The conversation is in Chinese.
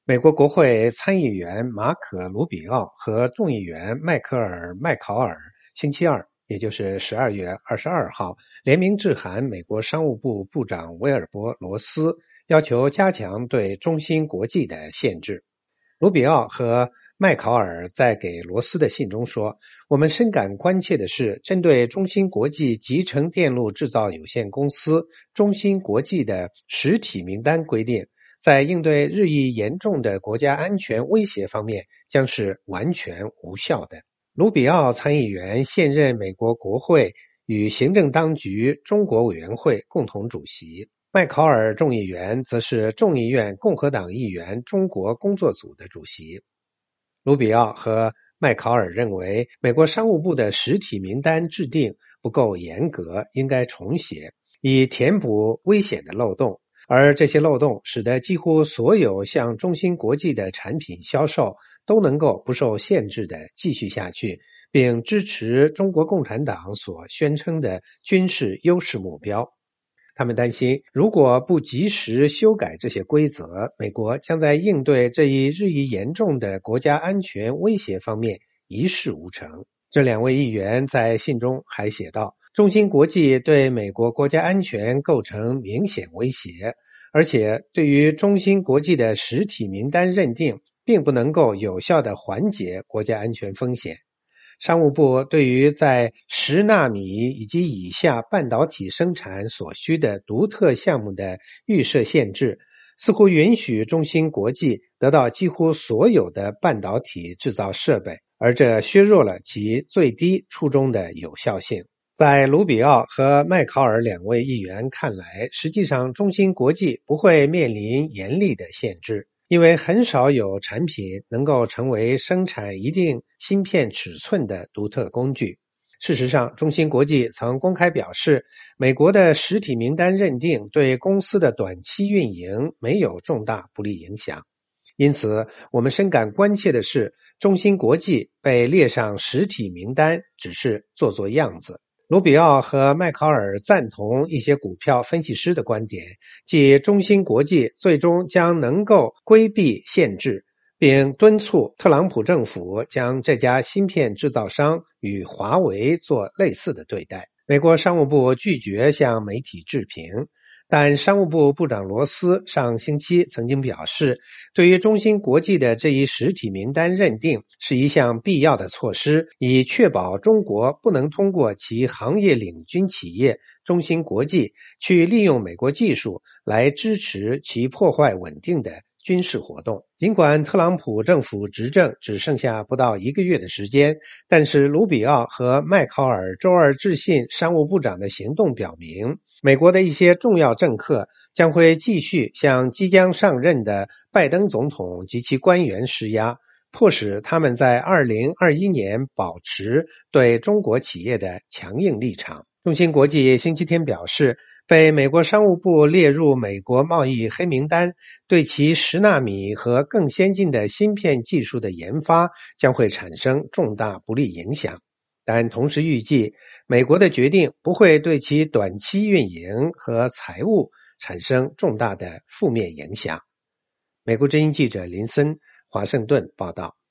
美国国会参议员马可·鲁比奥和众议员迈克尔·麦考尔星期二，也就是12月22号，联名致函美国商务部部长威尔波·罗斯，要求加强对中芯国际的限制。鲁比奥和麦考尔在给罗斯的信中说，我们深感关切的是，针对中芯国际集成电路制造有限公司中芯国际的实体名单规定，在应对日益严重的国家安全威胁方面将是完全无效的。卢比奥参议员现任美国国会与行政当局中国委员会共同主席，麦考尔众议员则是众议院共和党议员中国工作组的主席。卢比奥和麦考尔认为，美国商务部的实体名单制定不够严格，应该重写，以填补危险的漏洞。而这些漏洞使得几乎所有向中芯国际的产品销售都能够不受限制地继续下去，并支持中国共产党所宣称的军事优势目标。他们担心，如果不及时修改这些规则，美国将在应对这一日益严重的国家安全威胁方面一事无成。这两位议员在信中还写道，中芯国际对美国国家安全构成明显威胁，而且对于中芯国际的实体名单认定并不能够有效地缓解国家安全风险。商务部对于在10纳米以及以下半导体生产所需的独特项目的预设限制，似乎允许中芯国际得到几乎所有的半导体制造设备，而这削弱了其最低初衷的有效性。在卢比奥和麦考尔两位议员看来，实际上中芯国际不会面临严厉的限制，因为很少有产品能够成为生产一定芯片尺寸的独特工具。事实上，中芯国际曾公开表示，美国的实体名单认定对公司的短期运营没有重大不利影响。因此，我们深感关切的是，中芯国际被列上实体名单只是做做样子。卢比奥和麦考尔赞同一些股票分析师的观点，即中芯国际最终将能够规避限制，并敦促特朗普政府将这家芯片制造商与华为做类似的对待。美国商务部拒绝向媒体置评，但商务部部长罗斯上星期曾经表示，对于中芯国际的这一实体名单认定是一项必要的措施，以确保中国不能通过其行业领军企业中芯国际去利用美国技术来支持其破坏稳定的军事活动。尽管特朗普政府执政只剩下不到1个月的时间，但是卢比奥和麦考尔周二致信商务部长的行动表明，美国的一些重要政客将会继续向即将上任的拜登总统及其官员施压，迫使他们在2021年保持对中国企业的强硬立场。中芯国际星期天表示，被美国商务部列入美国贸易黑名单，对其10纳米和更先进的芯片技术的研发将会产生重大不利影响。但同时预计，美国的决定不会对其短期运营和财务产生重大的负面影响。美国之音记者林森，华盛顿报道。